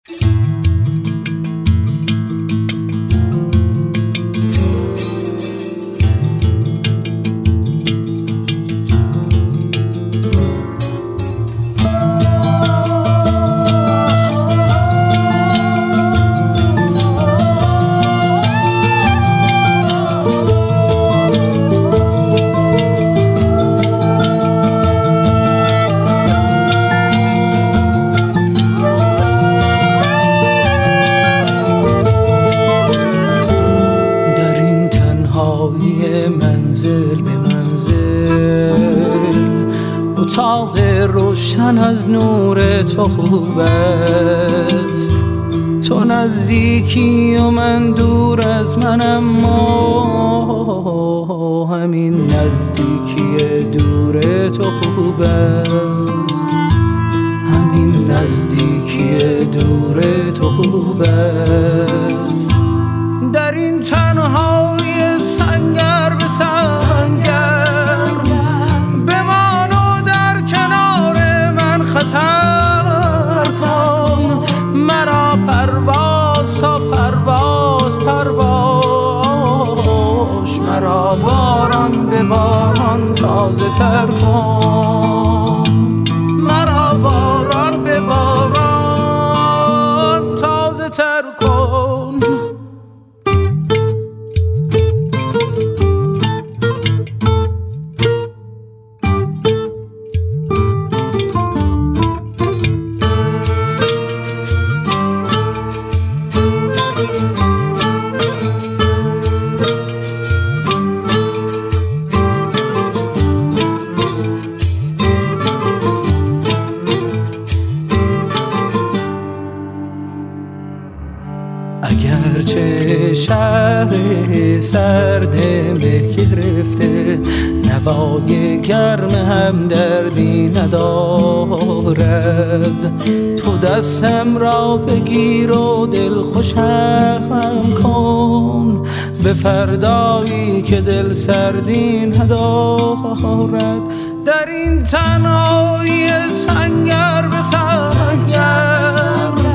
منزل به منزل اتاق روشن از نور تو خوب است. تو نزدیکی و من دور از منم، ما همین نزدیکی دور تو خوب است. همین نزدیکی دور تو خوب است. در این تنهای سنگر به سنگر بمان و در کنار من خطر کن. مرا پرواز تا پرواز پرواز، مرا باران به باران تازه تر کن. مرا باران به باران تازه تر کن. اگرچه شهر سرد مه گرفته، نوای گرم هم دردی ندارد. تو دستم را بگیر و دل خوشم کن به فردایی که دل سردی ندارد. در این تنهایی سنگر به سنگر